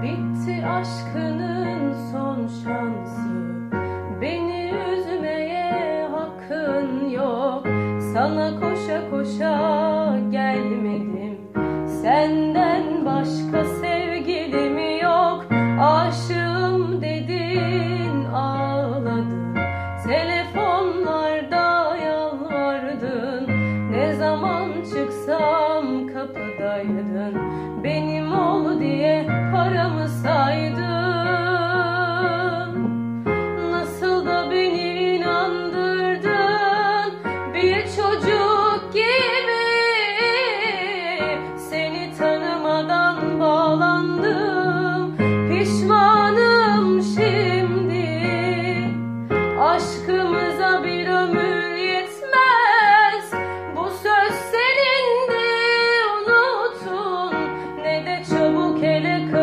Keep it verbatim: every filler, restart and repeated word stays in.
Bitti aşkının son şansı, beni üzmeye hakkın yok. Sana koşa koşa gelmedim, senden başka sevgilim yok. Aşığım dedin, ağladın, telefonlarda yalvardın. Ne zaman çıksam kapıdaydın, benim ol diye paramı saydın. Nasıl da beni inandırdın, bir çocuk gibi. Seni tanımadan bağlandım, pişmanım şimdi. Aşkımıza bir ömür yetmez, bu söz senindi, unuttun. Ne de çabuk ele